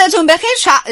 روزتون بخیر.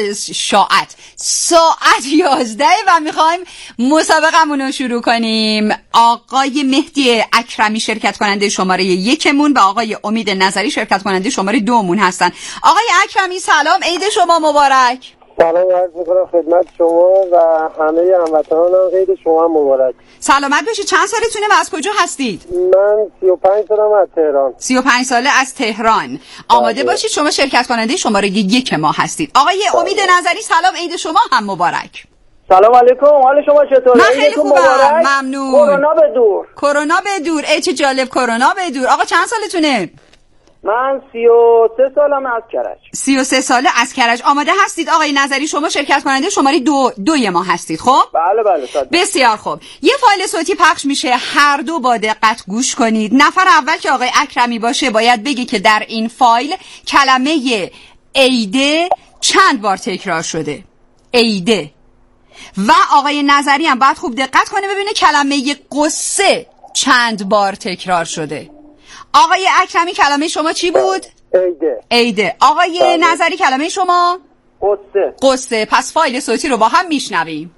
ساعت 11 و میخوایم مسابقمون رو شروع کنیم. آقای مهدی اکرمی شرکت کننده شماره 1 و آقای امید نظری شرکت کننده شماره 2 هستن. آقای اکرمی سلام، عید شما مبارک. سلام عرض میکنم خدمت شما و همه هموطنان، عید شما مبارک. سلامت باشید. چند سالتونه و از کجا هستید؟ من 35 سالم از تهران. 35 ساله از تهران. آماده باشید، شما شرکت کننده شماره 1 ما هستید. آقای امید نظری سلام، عید شما هم مبارک. سلام علیکم، حال شما چطوره؟ من خیلی خوبم، ممنون. کرونا به دور. کرونا به دور. چه جالب، کرونا به دور. آقا چند سالتونه؟ من 33 سالم از کرج. 33 ساله از کرج. آماده هستید آقای نظری؟ شما شرکت کننده شماره 2 ما هستید. خب بله بسیار خوب. یه فایل صوتی پخش میشه، هر دو با دقت گوش کنید. نفر اول که آقای اکرمی باشه باید بگه که در این فایل کلمه عیده چند بار تکرار شده. عیده. و آقای نظری هم باید خوب دقت کنه ببینه کلمه قصه چند بار تکرار شده. آقای اکرمی کلمه شما چی بود؟ عیده. آقای نظری کلمه شما؟ قصه. پس فایل صوتی رو با هم میشنویم.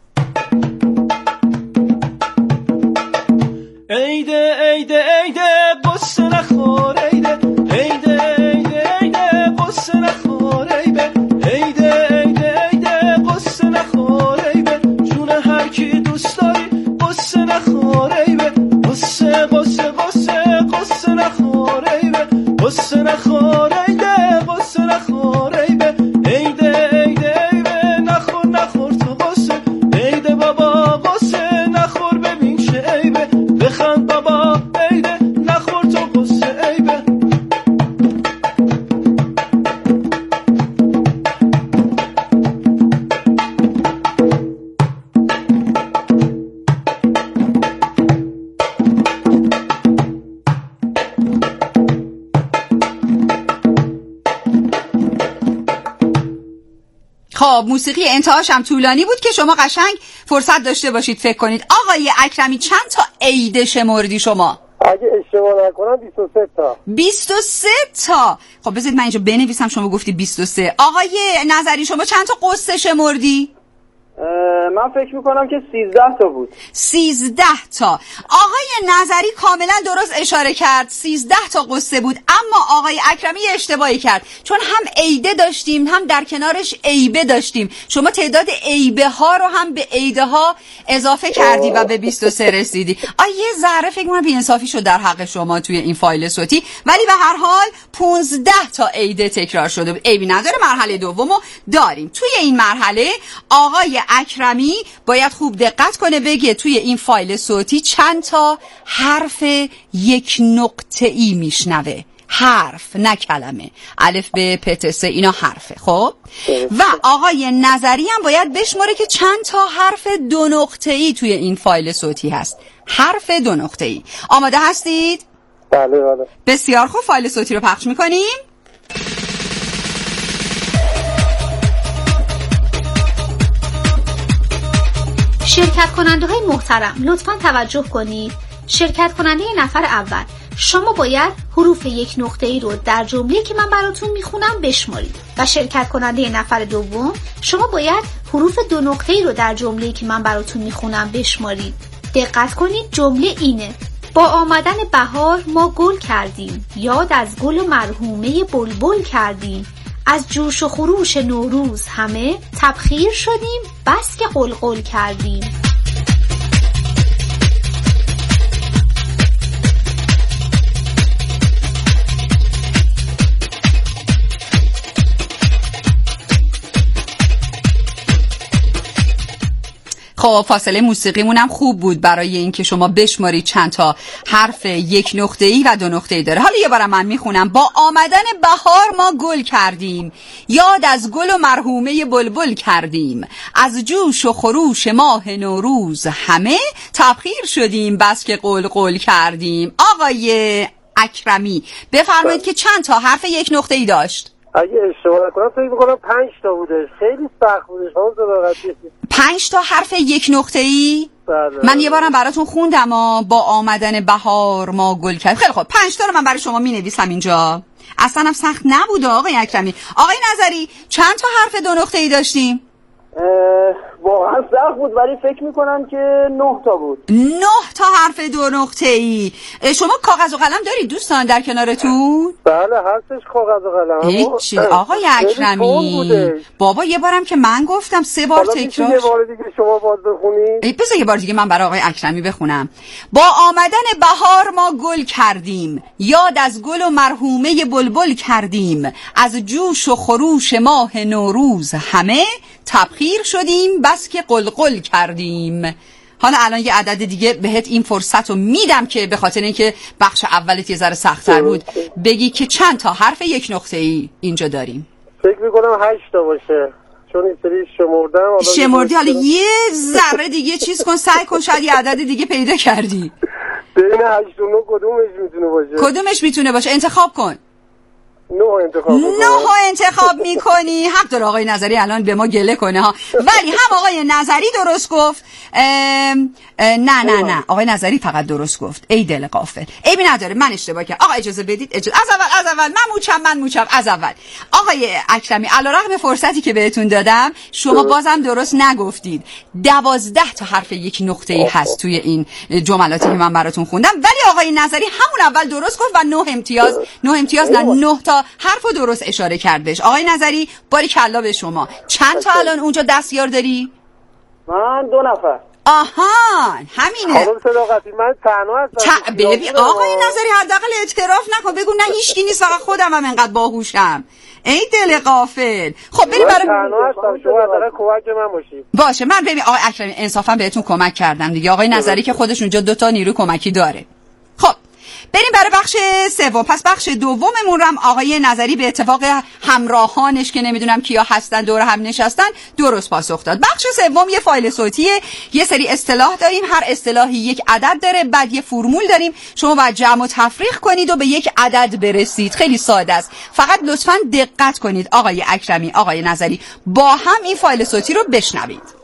عیده عیده عیده قصه نخور، عیده عیده عیده عیده قصه نخور، عیده عیده عیده عیده قصه نخور، عیده جون هر کی دوست داری قصه نخور، عیده قصه قصه قصه قصه نخور، عیده قصه نخور، عیده قصه نخور، عیده عیده عیده عیده نخور نخور تو قصه، عیده بابا قصه نخور ببین چه عیبه، بخند بابا عیده نخور تو قصه عیبه. خب موسیقی انتهاش هم طولانی بود که شما قشنگ فرصت داشته باشید فکر کنید. آقای اکرمی چند تا عیده شمردی شما؟ اگه اشتباه نکنم 23 تا. 23 تا. خب بذارید من اینجا بنویسم، شما گفتی 23. آقای نظری شما چند تا قصه شمردی؟ من فکر میکنم که 13 تا بود. 13 تا. آقای نظری کاملا درست اشاره کرد، 13 تا قصه بود. اما آقای اکرمی اشتباهی کرد، چون هم عیده داشتیم هم در کنارش عیبه داشتیم. شما تعداد عیبه ها رو هم به عیده ها اضافه کردی و به 23 رسیدی. یه ذره فکر کنم بی‌انصافی شد در حق شما توی این فایل صوتی، ولی به هر حال 15 تا عیده تکرار شده بود. عیبی نداره. مرحله دومو داریم. توی این مرحله آقای اکرمی باید خوب دقت کنه بگه توی این فایل صوتی چند تا حرف یک نقطه‌ای میشنوه. حرف نه کلمه. الف ب پ ت س اینا حرفه. خب و آقای نظری هم باید بشماره که چند تا حرف 2 نقطه‌ای توی این فایل صوتی هست. حرف 2 نقطه‌ای. آماده هستید؟ بله. بسیار خوب. فایل صوتی رو پخش می‌کنیم. شرکت کننده های محترم لطفاً توجه کنید. شرکت کننده نفر اول، شما باید حروف 1 نقطه‌ای رو در جمله که من براتون میخونم بشمارید و شرکت کننده نفر دوم، شما باید حروف 2 نقطه‌ای رو در جمله که من براتون میخونم بشمارید. دقت کنید، جمله اینه: با آمدن بهار ما گل کردیم، یاد از گل و مرحومه بلبل کردیم، از جوش و خروش نوروز همه تبخیر شدیم، بس که قلقل کردیم. خب فاصله موسیقیمون هم خوب بود برای اینکه شما بشمارید چند تا حرف 1 نقطه‌ای و 2 نقطه‌ای داره. حالا یه بارم من میخونم. با آمدن بهار ما گل کردیم، یاد از گل و مرحومه بلبل کردیم، از جوش و خروش ماه نوروز همه تبخیر شدیم، بس که قلقل کردیم. آقای اکرمی بفرمایید که چند تا حرف 1 نقطه‌ای داشت؟ اگه اشتباه نکنم فکر میکنم 5 تا بوده. خیلی سخت بوده. 5 تا حرف 1 نقطه‌ای؟ من یه بارم براتون خوندم. با آمدن بهار ما گل کرد. خیلی خب 5 تا رو من برای شما می نویسم اینجا. اصلا هم سخت نبود آقای اکرمی. آقای نظری چند تا حرف 2 نقطه‌ای داشتیم؟ واقعا سخت بود ولی فکر میکنم که 9 تا بود. 9 تا حرف 2 نقطه‌ای. شما کاغذ و قلم دارید دوستان در کنارتون؟ بله هستش کاغذ و قلم. هیچ آقای اکرمی بابا یه بارم که من گفتم 3 بار تکرار. یه بار دیگه شما باز بخونید. بذار یه بار دیگه من برای آقای اکرمی بخونم. با آمدن بهار ما گل کردیم، یاد از گل و مرحومه بلبل کردیم، از جوش و خروش ماه نوروز همه تبخیر شدیم بس که قلقل کردیم. حالا الان یه عدد دیگه بهت این فرصت رو میدم که به خاطر اینکه بخش اولت یه ذره سخت‌تر بود بگی که چند تا حرف 1 نقطه‌ای اینجا داریم. فکر میکنم 8 تا باشه چون این سری شمردم. شمردی حالا یه ذره دیگه چیز کن، سعی کن شاید یه عدد دیگه پیدا کردی. بین 8 و 9 کدومش میتونه باشه؟ کدومش میتونه باشه؟ انتخاب کن. 9 انتخاب میکنی. حق داره آقای نظری الان به ما گله کنه ها، ولی هم آقای نظری درست گفت. نه آقای نظری فقط درست گفت. ای دل غافل. عیبی نداره من اشتباه کردم. آقا اجازه بدید از اول من موچم از اول. آقای اکرمی علیرغم فرصتی که بهتون دادم شما بازم درست نگفتید. 12 تا حرف 1 نقطه‌ای هست توی این جملاتی که من براتون خوندم، ولی آقای نظری همون اول درست گفت و 9 امتیاز 9 تا حرفو درست اشاره کرد بهش. آقای نظری باریکلا به شما. چند تا الان اونجا دستیار داری؟ من 2 نفر. آها همینه. خانم صداقتی من تنها هستم. ببین آقای نظری حداقل اعتراف نکن، بگو نه هیچکی نیست فقط خودم هم انقدر باهوشم. ای دل غافل. خب بریم برای تنها هستم، شما حداقل کمک من باشید. باشه من ببین آقای اکرمی انصافا بهتون کمک کردم دیگه. آقای نظری که خودش اونجا 2 تا نیرو کمکی داره. خب بریم برای بخش 3. پس بخش دوممون هم آقای نظری به اتفاق همراهانش که نمیدونم کیا هستن دور هم نشستن درست پاسخ داد. بخش 3 یه فایل صوتیه، یه سری اصطلاح داریم، هر اصطلاحی 1 عدد داره، بعد یه فرمول داریم، شما باید جمع و تفریق کنید و به 1 عدد برسید. خیلی ساده است، فقط لطفاً دقت کنید آقای اکرمی آقای نظری با هم این فایل صوتی رو بشنوید.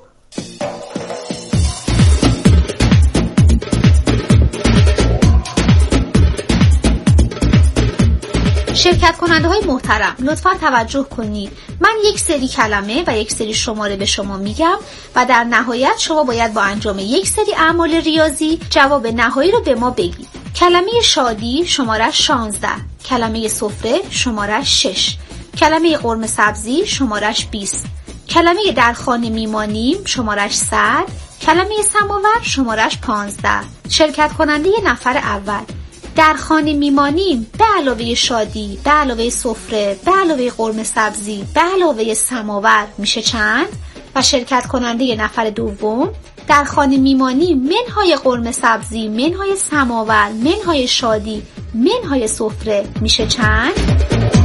شرکت کننده های محترم لطفاً توجه کنید. من 1 سری کلمه و 1 سری شماره به شما میگم و در نهایت شما باید با انجام 1 سری اعمال ریاضی جواب نهایی رو به ما بگید. کلمه شادی شماره 16، کلمه سفره شماره 6، کلمه قرمه سبزی شماره 20، کلمه در خانه میمانیم شماره 100، کلمه سماور شماره 15. شرکت کننده نفر اول: در خانه میمانیم به علاوه شادی، به علاوه سفره، به علاوه قرمه سبزی، به علاوه سماور میشه چند؟ و شرکت کننده نفر دوم: در خانه میمانیم منهای قرمه سبزی، منهای سماور، منهای شادی، منهای سفره میشه چند؟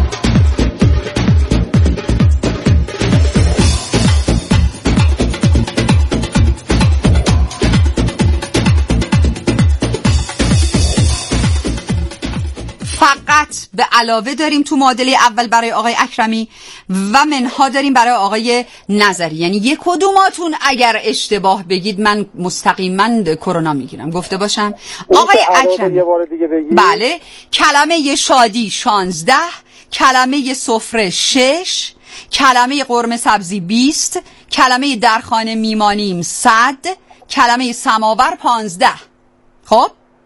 فقط به علاوه داریم تو معادله اول برای آقای اکرمی و منها داریم برای آقای نظری. یعنی یک کدوماتون اگر اشتباه بگید من مستقیما کرونا میگیرم. گفته باشم آقای اکرمی بله. کلمه شادی 16، کلمه سفره 6، کلمه قرمه سبزی 20، کلمه در خانه میمانیم 100، کلمه سماور 15. خب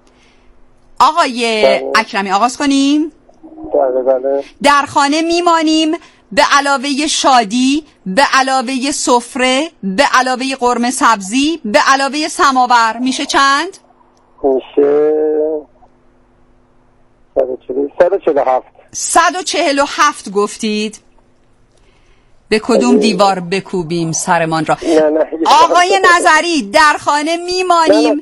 آقای اکرمی آغاز کنیم. بله. در خانه میمانیم به علاوه شادی، به علاوه سفره، به علاوه قرمه سبزی، به علاوه سماور میشه چند؟ میشه 147. 147 گفتید. به کدوم دیوار بکوبیم سرمان را؟ نه. آقای نظری در خانه میمانیم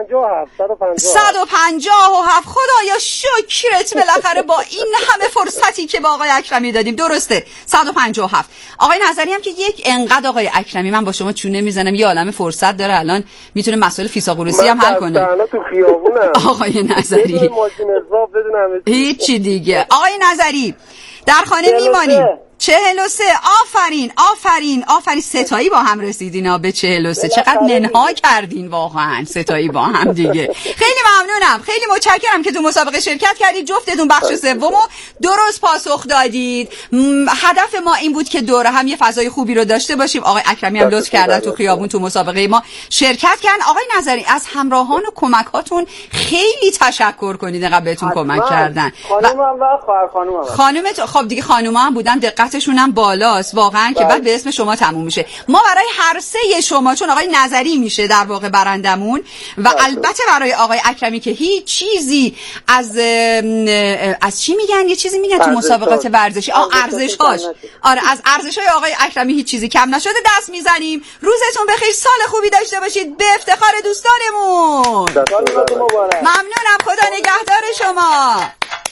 157. خدایا شکرت بالاخره با این همه فرصتی که با آقای اکرمی دادیم. درسته 157. آقای نظری هم که یک انقدر آقای اکرمی من با شما چونه میزنم یه عالمه فرصت داره الان میتونه مسائل فیثاغورسی هم حل کنه. آقای نظری هیچی دیگه. آقای نظری در خانه میمانیم 43. آفرین ستایی با هم رسیدین به 43. چقدر ننها کردین واقعا ستایی با هم دیگه. خیلی ممنونم، خیلی متشکرم که تو مسابقه شرکت کردید. جفتتون بخش سومو درست پاسخ دادید. هدف ما این بود که دوره هم یه فضای خوبی رو داشته باشیم. آقای اکرمی هم لطف کردن تو خیابون تو مسابقه ما شرکت کردن. آقای نظری از همراهان و کمکاتون خیلی تشکر کنید، اینقدر بهتون کمک کردن. خانومم و خواهر خانومت خب دیگه خانوما هم بودن، دقتشون هم بالاست واقعا که بعد به اسم شما تموم میشه. ما برای هر سه شما، چون آقای نظری میشه در واقع برندمون و البته برای آقای اکرمی که هیچ چیزی از چی میگن، یه چیزی میگن تو مسابقات ورزشی، ارزش‌هاش، آره از ارزش‌های آقای اکرمی هیچ چیزی کم نشده. دست میزنیم. روزتون بخیر، سال خوبی داشته باشید، به افتخار دوستانمون. ممنونم، خدا نگهدار شما.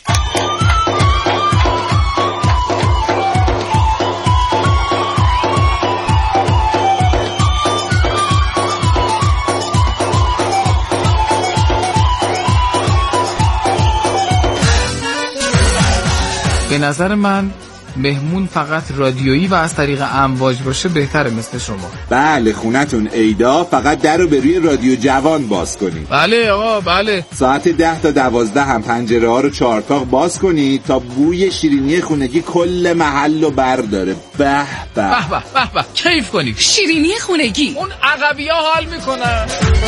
به نظر من مهمون فقط رادیویی و از طریق امواج باشه بهتره، مثل شما. بله خونتون عیدا فقط در رو به روی رادیو جوان باز کنید. بله آقا بله. ساعت 10 تا 12 هم پنجره ها رو چهارتاق باز کنید تا بوی شیرینی خونگی کل محل رو برداره. به به به به به کیف کنید. شیرینی خونگی اون عقبی ها حال میکنن.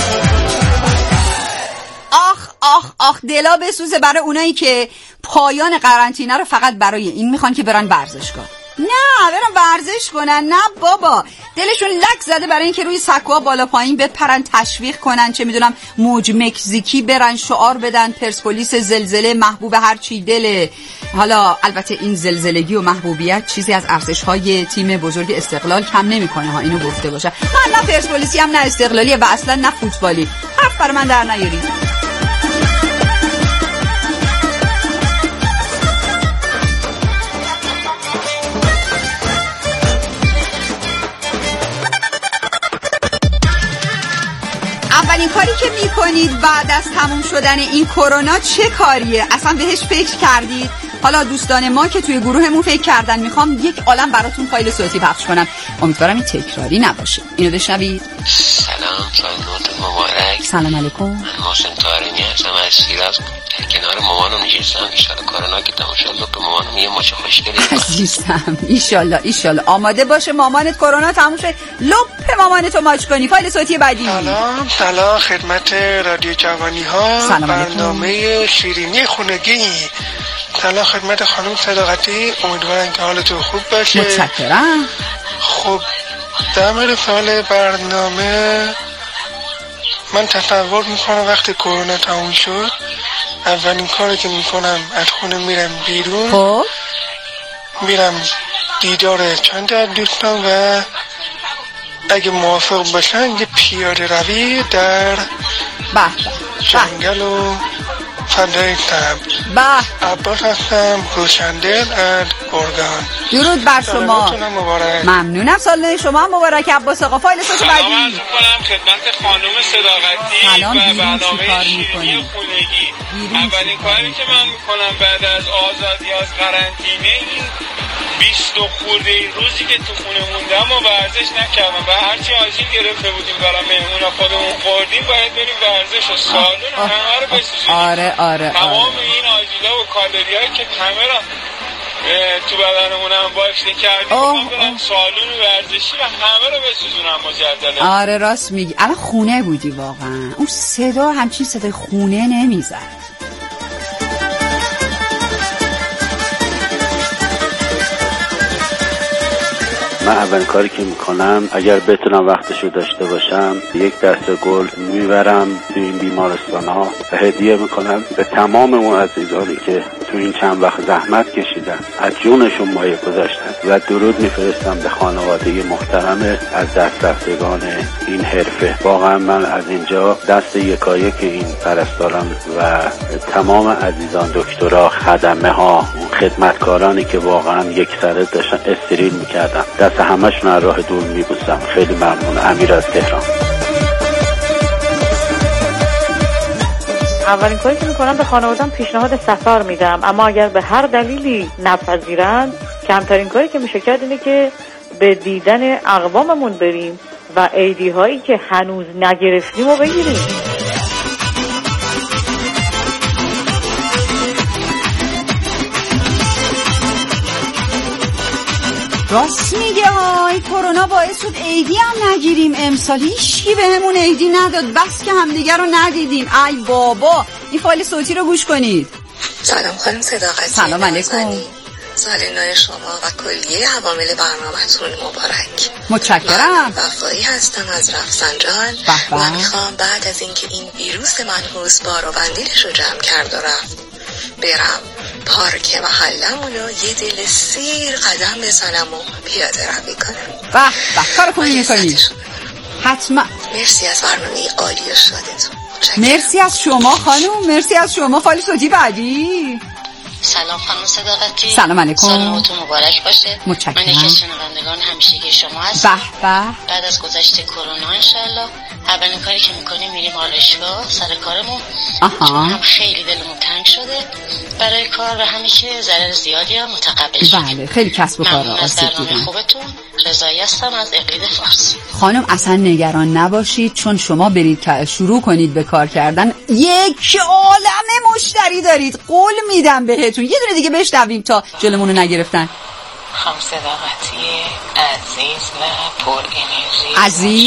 آخ دلا بسوزه برای اونایی که پایان قرنطینه رو فقط برای این میخوان که برن ورزشگاه. نه برن ورزش کنن، نه بابا، دلشون لک زده برای این که روی سکوها بالا پایین بپرن، تشویق کنن، چه میدونم موج مکزیکی برن، شعار بدن پرسپولیس زلزله محبوب هر چی دله. حالا البته این زلزلگی و محبوبیت چیزی از ارزش‌های تیم بزرگ استقلال کم نمیکنه ها، اینو گفته باشه. من نه پرسپولیسی هم نه استقلالی و اصلا نه فوتبالی. حرف برای من در نیارید. اولین کاری که میکنید بعد از تموم شدن این کرونا چه کاریه؟ اصلا بهش فکر کردید؟ حالا دوستان ما که توی گروهمون فکر کردن، میخوام یک عالم براتون فایل صوتی پخش کنم. امیدوارم این تکراری نباشه. اینو بشنوید. سلام، سلامت مبارک. سلام علیکم. من محسن طارمی هستم از شیراز. کنار مامانم نشستم. ایشالا کرونا که تموم شد به مامانم یه ماچ خوشگلی عزیزم. ایشالله آماده باشه مامانت کرونا تموم شه لپ مامانتو ماچ کنی. فایل صوتی بعدی. سلام خدمت رادیو جوانی ها. برنامه شیرینی خونگی. سلام خدمت خانم صداقتی، امیدوارم که حالتون خوب باشه. متشکرم. خب در مورد سوال برنامه، من تصور میکنم وقتی کرونا تموم شد اولین کاری که میکنم از خونه میرم بیرون. خب میرم دیدار چند از دوستان و اگه موافق باشن یه پیاده روی در جنگل و فضای طبع. عباس هستم، روشندل از گرگان. درود بر شما. ممنونم، سال شما هم مبارک عباس آقا. فایل صوت بعدی. سلام عرض می‌کنم خدمت خانم صداقتی و برنامه شیرینی خونگی. اولین کاری که من میکنم بعد از آزادی از قرنطینه، این 20 خورده روزی که تو خونه موندم و ورزش نکردم و هرچی آجیل گرفته بودیم برای مهمون خودمون خوردیم، باید بریم ورزش و سالون همه رو بسوزیم. آره. تمام این آجیلا و کالریایی که همه را تو بدنمون هم بافته کردیم برم سالون ورزشی و همه رو بسوزونم مجددا. آره راست میگی. الان خونه بودی واقعا، اون صدا همچین صدای خونه نمیزد. من اولین کاری که میکنم اگر بتونم وقتشو داشته باشم یک دسته گل میبرم تو این بیمارستان ها و هدیه میکنم به تمام اون عزیزانی که تو این چند وقت زحمت کشیدن، از جونشون مایه گذاشتن و درود میفرستم به خانواده محترم از دست رفتگان این حرفه. واقعا من از اینجا دست یکایک این پرستاران و تمام عزیزان، دکترها، خدمه ها، خدمتکارانی که واقعا یک سره داشتن استریل میکردن، دست همشون از راه دور میبوسم. خیلی ممنون. امیر از تهران. اولین کاری که میکنم به خانواده‌ام پیشنهاد سفر میدم، اما اگر به هر دلیلی نپذیرند کمترین کاری که میشه کرد اینه که به دیدن اقواممون بریم و عیدی هایی که هنوز نگرفتیم و بگیریم. راست میگه های کرونا باعث شد عیدی هم نگیریم امسال. هیچکی بهمون عیدی نداد، بس که همدیگه رو ندیدیم. ای بابا این فایل صوتی رو گوش کنید. سلام خانم صداقتی. سلام علیکم. سال نو شما و کلیه عوامل برنامه‌تون مبارک. متشکرم. وفایی هستم از رفسنجان و میخوام بعد از اینکه این ویروس منحوس بار و بندیلش رو جمع کرد و رفت برم پارک محلمون رو یه دل سیر قدم بزنم و پیاده روی کنم. به کار خوبی میکنی. حتما. مرسی از برنامه عالی و شادتون. مرسی از شما خانم، مرسی از شما. فایل صوتی بعدی. سلام خانم صداقتی. سلام علیکم. سال نوتون مبارک باشه. متشکرم. من یکی از شنوندگان همیشگی شما هستم. بعد از گذشت کرونا انشالله اولین کاری که میکنیم میریم آرایشگاه سر کارمون. چون هم خیلی دلمون تنگ شده برای کار و همین که ضرر زیادی هم متقبل شدیم. بله خیلی کسب و کار آسیب دیدن. خوبتون رضایی هستم از اقلید فارس. خانم اصلا نگران نباشید، چون شما برید که شروع کنید به کار کردن یک عالمه مشتری دارید، قول میدم بهتون. یه دونه دیگه بشنویم تا جلومونو نگرفتن. خانم صداقتی عزیز و پر انرژی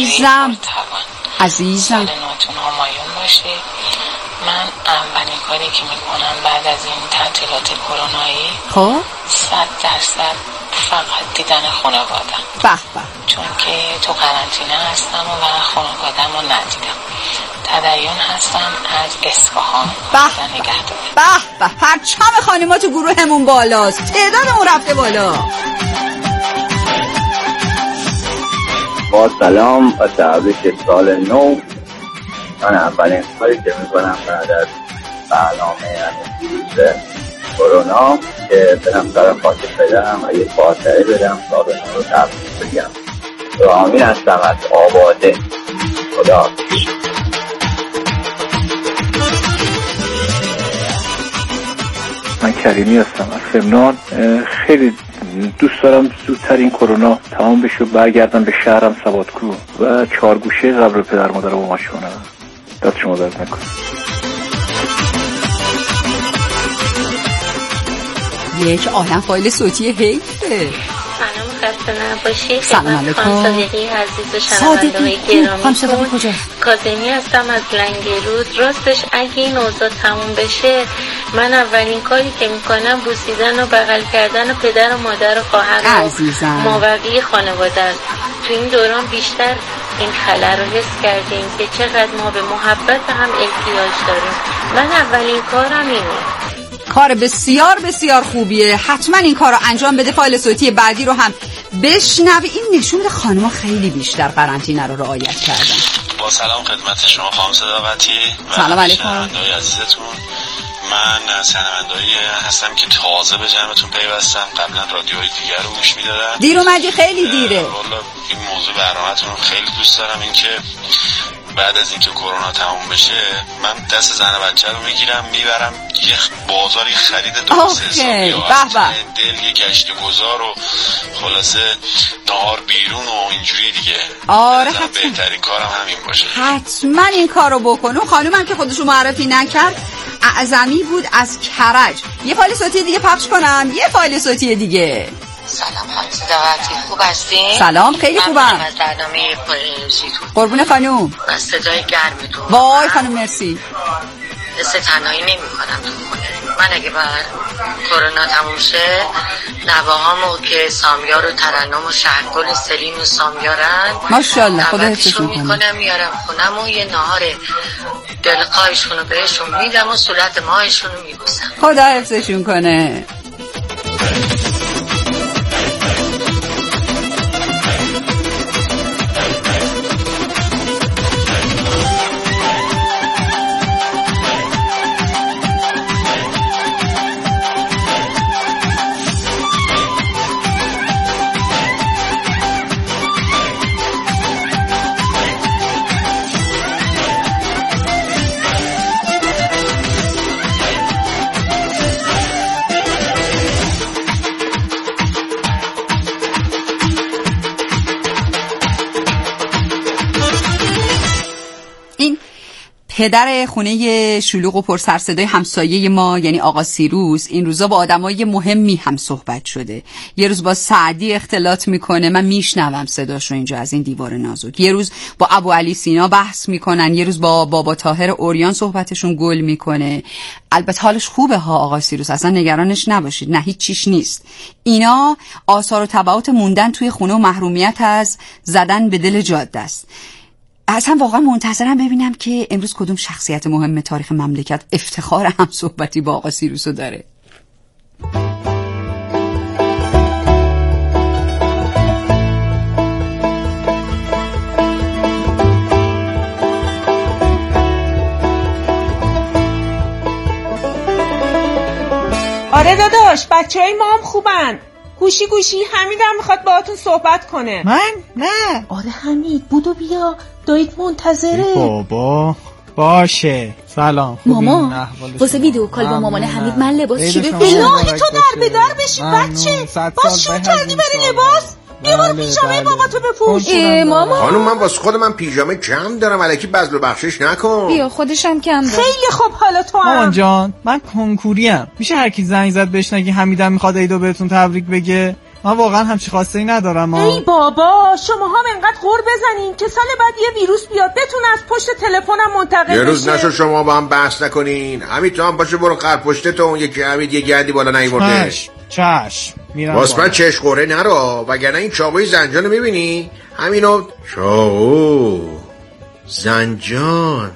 عزیزم سال نوتون همایون باشه. من اولین کاری که میکنم بعد از این تعطیلات کرونایی 100% فقط دیدن خانوادم. چون که تو قرنطینه هستم و خانوادم رو ندیدم. تدیان هستم از اصفهان. به پرچم خانم‌ها تو گروهمون بالاست، تعدادمون رفته بالا. با سلام و تبریک سال نو. من اولین کاری که میکنم بعد از برنامه ویروس کرونا که برم سر خاک بدم و یه فاتحه بدم سال نو رو تبریک بگم. رامی هستم از آباده. خدا. من کریمی هستم از فمنان. خیلی دوست دارم زودتر این کرونا تمام بشه و برگردم به شهرم سوادکو و چهارگوشه قبر پدر مادر و مامان کنم. دست شما درد نکنه. یک عالم فایل صوتی حیفه. سلام خسته نباشی. سلام علیکم. صادقی عزیز و شنونده‌های گرامی، کاظمی هستم از لنگرود. راستش اگه این اوضاع تموم بشه من اولین کاری که میکنم بوسیدن و بغل کردن پدر و مادر و خواهر و مابقی خانواده است. تو این دوران بیشتر این خلأ رو حس کردیم که چقدر ما به محبت هم احتیاج داریم. من اولین کارم اینه. کار بسیار بسیار خوبیه، حتما این کار رو انجام بده. فایل صوتی بعدی رو هم بشنوی. این نشون میده خانم‌ها خیلی بیشتر قرنطینه رو رعایت کردن. با سلام خدمت شما خانم صداقتی. سلام علیکم. شنونده‌های عزیزتون، من شنونده‌ای هستم که تازه به جمعتون پیوستم. قبلا رادیوهای دیگر رو گوش می‌دادم. دیر اومدی، خیلی دیره. والا این موضوع برنامه‌تون رو خیلی دوست دارم. این که بعد از اینکه کرونا تموم بشه من دست زن و بچه رو میگیرم میبرم یه بازار، یه خرید درست حسابی دل، یه گشت گذار و خلاصه نهار بیرون و اینجوری دیگه. آره بهترین کارم همین باشه. حتما این کارو بکن. اون خانومم که خودشو معرفی نکرد اعظمی بود از کرج. یه فایل صوتی دیگه پخش کنم. یه فایل صوتی دیگه. سلام خانم صداقتی، خوب هستین؟ سلام، خیلی خوبم. از برنامه پرانرژیتون. قربون خانوم. از صدای گرمتون. وای خانم مرسی. حس تنهایی نمی کنم تو خونه. من اگه بعد کرونا تموم شه نواهامو که سامیار و ترنم و شهرگل سلین و سامیارن ماشاءالله خدا حفظشون کنه، میارم خونم و یه نهار دلخواهشون رو بهشون میدم و صورت ماهشون رو میبوسم. خدا حفظشون کنه. پدر خونه شلوغ و پر سر صدای همسایه ما یعنی آقا سیروس این روزا با آدمای مهمی هم صحبت شده. یه روز با سعدی اختلاط میکنه، من میشنوم صداش رو اینجا از این دیوار نازک. یه روز با ابو علی سینا بحث میکنن، یه روز با بابا طاهر اوریان صحبتشون گل میکنه. البته حالش خوبه ها آقا سیروس، اصلا نگرانش نباشید، نه هیچ چیش نیست. اینا آثار و تبعات موندن توی خونه و محرومیت از زدن به دل جاده است. اصلا واقعا منتظرم ببینم که امروز کدوم شخصیت مهم تاریخ مملکت افتخار هم صحبتی با آقا سیروسو داره. آره داداش، بچه‌های ما هم خوبن. گوشی حمیدم میخواد باهاتون صحبت کنه. من؟ نه. آره حمید، بودو بیا، دایید منتظره. بابا باشه. سلام. ماما واسه ویدیو کال با مامان حمید من لباس چی بپوشم؟ الهی تو در به در بشی بچه. باز شروع کردی بری لباس؟ یه بار پیژامه باباتو بپوش. ماما خانم من واسه خود من پیژامه کم دارم، الکی بذل و بخشش نکن. بیا خودشم کم دارم. خیلی خوب، حالا تو هم. مامان جان من کنکوریم، میشه هر کی زنگ زد بهش نگی حمیدم میخواد عیدو بهتون تبریک بگه؟ من واقعا همچی خواسته ای ندارم. ای بابا شما هم انقدر غر بزنین که سال بعد یه ویروس بیاد بتونه از پشت تلفنم منتقل بشه. یه روز نشو شما با هم بحث نکنین. حمید تو هم باشه برو خر پشتتون، یکی حمید یه گردی بالا نیورده. چشم میرم. واسه چش قوره نرو، وگرنه این چاقوی زنجانو میبینی؟ همینو چاقو زنجان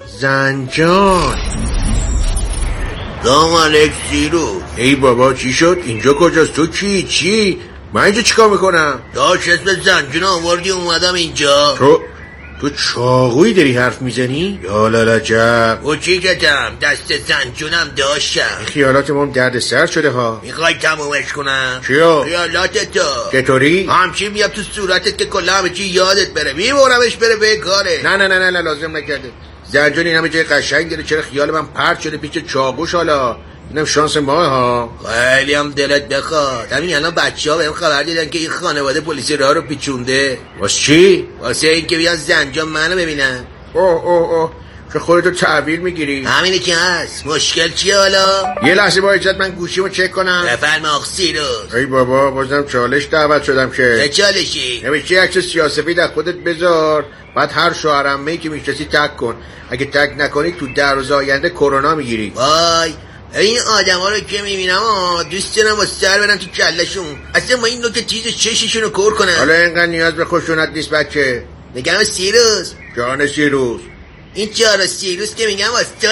سلام علیک سیروس. ای بابا چی شد؟ اینجا کجاست؟ تو چی؟ من اینجا چیکار میکنم؟ داش اسم زنجان آوردی اومدم اینجا. تو چاقویی داری حرف میزنی؟ یا لالجب او چی کتم؟ دست زنجونم داشتم. خیالات ما هم درد سر شده ها. میخوای تمومش کنم؟ چیو؟ خیالات تو چطوری؟ همچین میام تو صورتت که کلا همه چی یادت بره، میبرمش بره به کاره. نه لازم نکرده. زنجان این همه جای قشنگ داره، چرا خیال من پرت شده پیش چاقوش؟ حالا اینم شانس ما ها. خیلی هم دلت بخواد. همین الان بچه‌ها بهم خبر دادن که این خانواده پلیس راه رو پیچونده. واسه چی؟ واسه اینکه بیان زنجان منو ببینن. اوه چه خودتو تعبیر میگیری؟ همینه که هست. مشکل چیه حالا؟ یه لحظه با اجازت من گوشیمو چک کنم. بفرما آقا سیروس. ای بابا بازم چالش دعوت شدم که. چه چالشی؟ نمیشه عکس سیاه‌سفید از خودت بذار، بعد هر شوهرعمه‌ای که میشناسی تگ کن. اگه تگ نکنی تو 10 روز آینده کرونا میگیری. وای این آدما رو که میبینم دوست دارم با سر برم تو کلشون. اصلا ما این نوک چیز چششون رو کور کنم. حالا اینقدر نیاز به خشونت نیست بچه. میگم سیروس. جان سیروس. این چهار سیروس که میگم واسه تو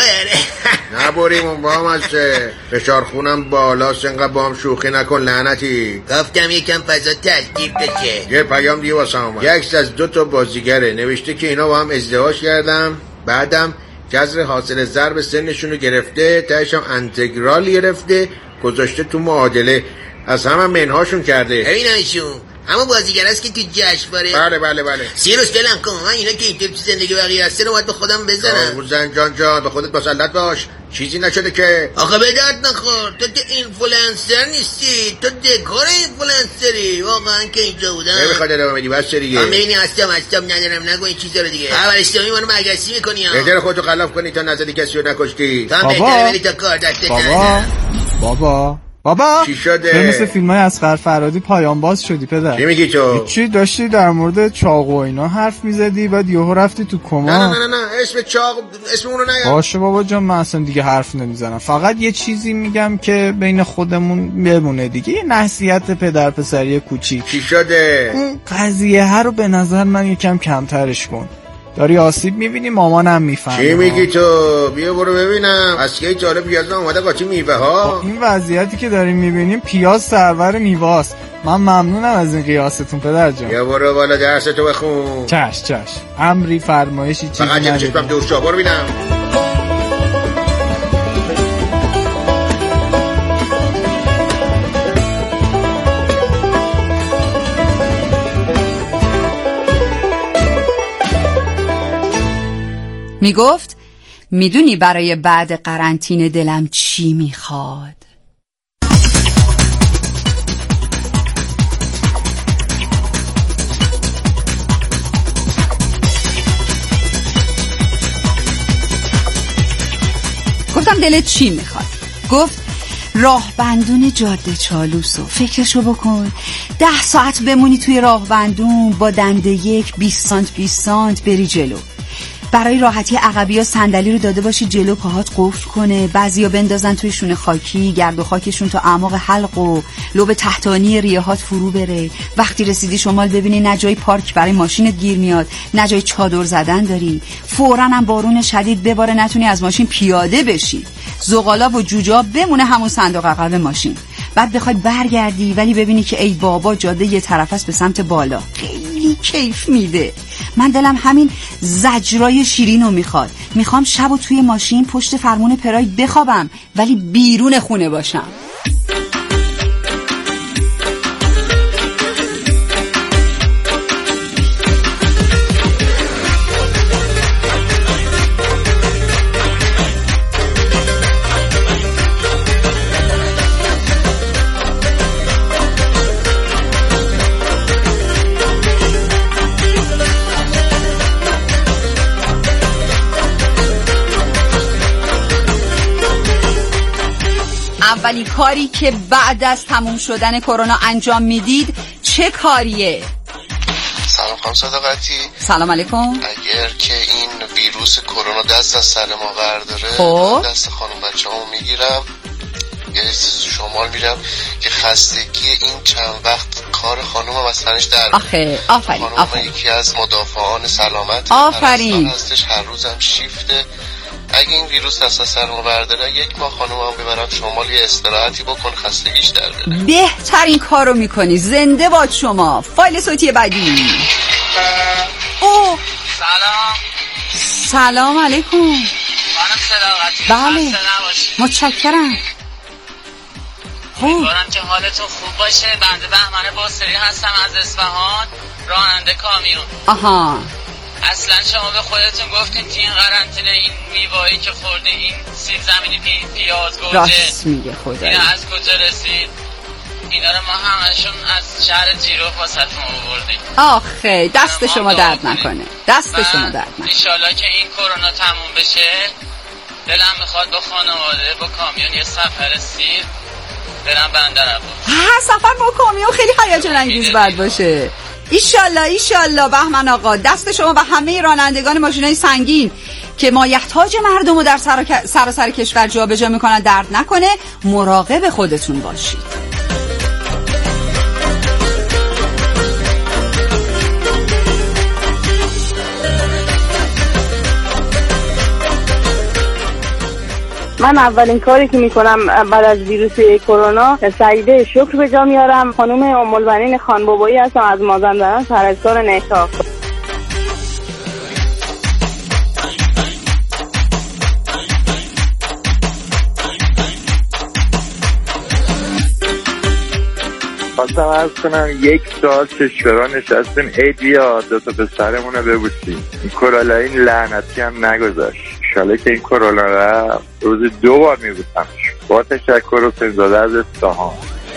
نبریم اون با هم هسته. فشار خونم بالاست، انقدر با هم شوخی نکن لعنتی. گفتم یکم فضا ترتیب بشه. یه پیام دیگه واسه اومد. یه عکس از 2 بازیگره، نوشته که اینا با هم ازدواج کردم، بعدم جذر حاصل ضرب سنشون رو گرفته، تهش هم انتگرال گرفته گذاشته تو معادله، از همه منهاشون کرده. ببینمشون همون بازیگر است که تو جشنواره. بله سیروس دلم کن، من اینا که اینطور تو زندگی بقیه هسته رو باید به خودم بزنم. زنجان جان به خودت مسلط باش، چیزی نشده که. آخه به درد نخور، تو اینفلوئنسر نیستی، تو دکور اینفلوئنسری. واقعا که اینجا بودم نمیخواد ادامه بدی بس چه دیگه. من ببینی هستم ندارم، نگو این چیزا رو دیگه. خبر اشتباهی منو مگسی میکنی ها. بهتره خودتو خلاف کنی تا نزدی کسی رو نکشتی. تو هم بهتره بری تا کار دستت نزن. بابا چی شده؟ مثل فیلمای اصغر فرهادی پایان باز شدی پدر. چی میگی تو؟ چی داشتی در مورد چاقو اینا حرف میزدی بعد یهو رفتی تو کما. نه اسم چاقو اسم اون رو نگم. باشه بابا جان من اصلا دیگه حرف نمیزنم، فقط یه چیزی میگم که بین خودمون بمونه دیگه، یه نصیحت پدر پسری کوچیک. چی شده؟ اون قضیه رو به نظر من یکم کمترش کن. داری آسیب میبینی، مامانم میفهمه. چی میگی تو؟ بیا برو ببینم. از کی تا حالا پیاز اومده قاطی میوه ها؟ این وضعیتی که داریم میبینیم پیاز سرور میوه‌ست. من ممنونم از این قیاستون پدر جان. بیا برو بالا درستو بخون. چش امری فرمایشی چیزی فقط یه چشمم دوست برو ببینم. میگفت میدونی برای بعد قرنطینه دلم چی میخواد؟ دلت چی میخواد؟ گفت راهبندون جاده چالوسو. فکرشو بکن، 10 ساعت بمونی توی راهبندون با دنده 20 سانت 20 سانت بری جلو. برای راحتی عقبی ها صندلی رو داده باشی جلو، پاهات قفل کنه، بعضیا بندازن توی شونه خاکی، گرد و خاکشون تا اعماق حلق و لوب تحتانی ریه‌هات فرو بره. وقتی رسیدی شمال ببینی نه جای پارک برای ماشینت گیر میاد، نه جای چادر زدن داری، فوراً هم بارون شدید بباره نتونی از ماشین پیاده بشی، زغالا و جوجا بمونه همون صندوق عقب ماشین. بعد بخوای برگردی ولی ببینی که ای بابا جاده یه طرف است به سمت بالا. خیلی کیف میده. من دلم همین زجرای شیرینو میخواد. میخوام شبو توی ماشین پشت فرمون پراید بخوابم ولی بیرون خونه باشم. اولین کاری که بعد از تموم شدن کرونا انجام میدید چه کاریه؟ سلام خانم صداقتی. سلام علیکم. اگر که این ویروس کرونا دست از سر ما برداره، خب دست خانم بچه‌مو میگیرم یه شمال میرم که خستگی این چند وقت کار خانومم از تنش در آخه آفرین. خانومم یکی از مدافعان سلامت آفرین هستش، هر روزم شیفته. اگه این ویروس دست از سر ما برداره 1 ماه خانومم ببرم شمال یه استراحتی بکن خستگیش در بره. بهترین کارو میکنی. زنده باد شما. فایل صوتی بعدی. او سلام علیکم. خانم صداقتی. بله متشکرم. امیدوارم که حالتون خوب باشه. بنده بهمن باسری هستم از اصفهان، راننده کامیون. آها اصلا شما به خودتون گفتین که این قرنطینه، این میوه‌ای که خورده، این سیب زمینی، پیاز گوجه، راست میگه خدا، اینا از کجا رسید؟ اینا رو ما همشون از شهر جیروف واسهتون آوردیم. آخه دست شما درد نکنه. دست شما درد نکنه. انشالله که این کرونا تموم بشه دلم میخواد با خانواده با کامیون یه سفر سیر برم بندرعباس. سفر با کامیون خیلی هیجان انگیز باید باشه. ایشالله بهمن آقا. دست شما و همه رانندگان ماشینای سنگین که مایحتاج مردم رو در سراسر کشور جابجا میکنن درد نکنه. مراقب خودتون باشید. من اولین کاری که میکنم بعد از ویروس کرونا سجده شکر به جا میارم. خانم ام البنین خانبابایی هستم از مازندران، پرستار نکاح. خواستم عرض کنم 1 ساعت کشورها نشستیم ایدیا 2 تا پسرمون رو ببوسیم. این کرونا این لعنتی هم نگذاشت. انشالله که این کرونا رو روزی 2 بار میبوسمش. با تشکر و فرزاده از اصفهان.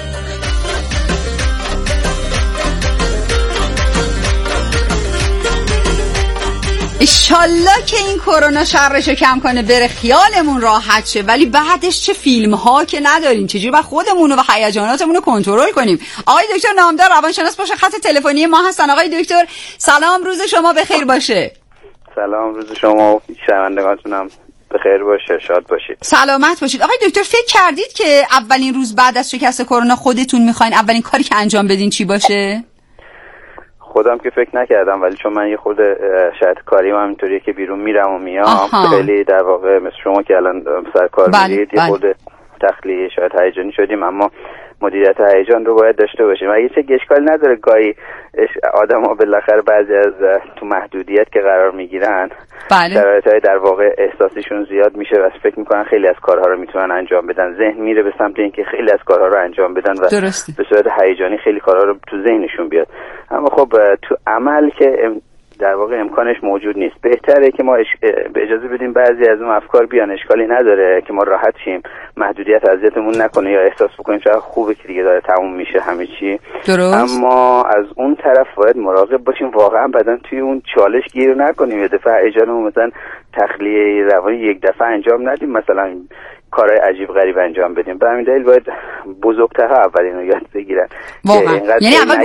ایشالله که این کرونا شرشو کم کنه بره خیالمون راحت شه، ولی بعدش چه فیلم ها که نداریم، چجوری با خودمون و هیجاناتمون رو کنترل کنیم. آقای دکتر نامدار روانشناس باشه خط تلفنی ما هستن. آقای دکتر سلام، روز شما بخیر باشه. سلام، روز شما و شنوندگانتونم بخیر باشه، شاد باشید. سلامت باشید. آقای دکتر فکر کردید که اولین روز بعد از شکست کرونا خودتون میخواین اولین کاری که انجام بدین چی باشه؟ خودم که فکر نکردم، ولی چون من یه خود شاید کاریم همینطوریه که بیرون میرم و میام، خیلی در واقع مثل شما که الان سر کار میرید یه خود تخلیه شاید هیجانی شدیم، اما مدیریت هیجان رو باید داشته باشیم. اگه چه اشکال نداره گاهی آدم‌ها بالاخره بعضی از تو محدودیت که قرار میگیرن شرایط‌های در واقع احساسیشون زیاد میشه و فکر میکنن خیلی از کارها رو میتونن انجام بدن. ذهن میره به سمت اینکه خیلی از کارها رو انجام بدن و به صورت هیجانی خیلی کارها رو تو ذهنشون بیاد. اما خب تو عمل که در واقع امکانش موجود نیست. بهتره که ما به اجازه بدیم بعضی از اون افکار بیان، اشکالی نداره که ما راحت شیم، محدودیت اذیتمون نکنه یا احساس بکنیم چقدر خوبه که دیگه داره تموم میشه همه چی. اما از اون طرف باید مراقب باشیم واقعا بدن توی اون چالش گیر نکنیم، یه دفعه هیجانمون مثلا تخلیه روانی یک دفعه انجام ندیم، مثلا کارهای عجیب غریب انجام بدیم. به همین دلیل باید بزرگترها اول اینو یاد بگیرن. واقعا یعنی اول